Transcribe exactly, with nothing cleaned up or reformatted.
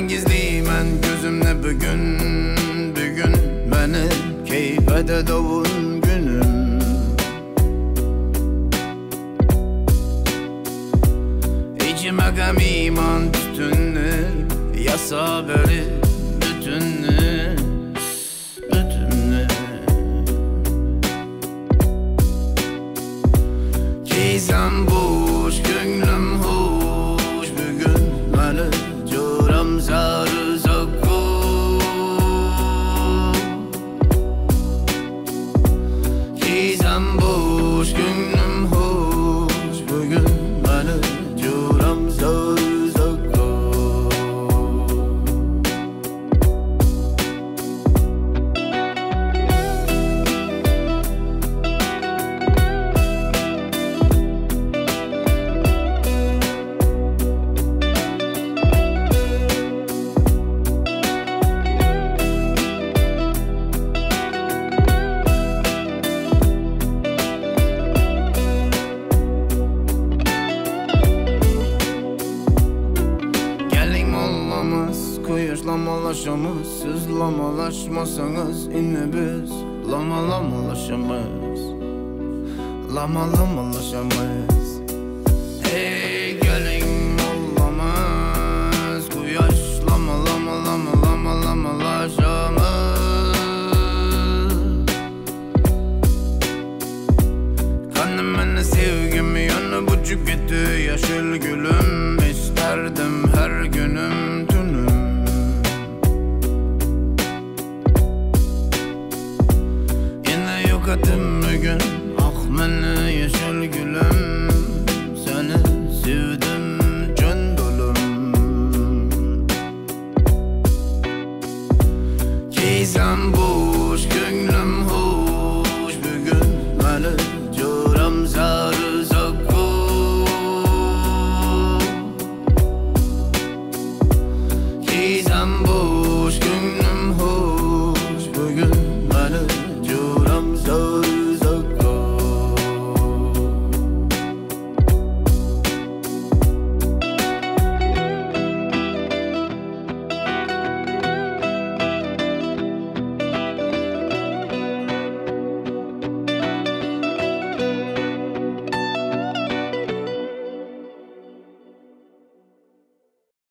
Senden gizliymen gözümle bugün, bugün beni keyfede doğun günüm. İçime gam iman tütünlü, yasa beri bütünlü, bütünlü. Keysem boş, gönlüm hoş, bugün beni coram sarı sakko. Keysem boş, gönlüm hoş, bugün beni coram sarı sakko. Kuyuşlamalaşamız, siz lamalaşmasanız inne biz lama lamalaşamız, lama lamalaşamız. Hey gelin olamaz, kuyaş lama lama lama lama lamalaşamız. Kanım beni sevgimi yanı buçuk etti yaşıl gülüm, isterdim her günüm tünüm. Kadım bugün, ah beni yaşıl gülüm, seni sevdim can dolum. Keysem boş, gönlüm hoş, bugün beni coram sarı sakko. Keysem boş, gönlüm hoş, bugün beni coram sarı.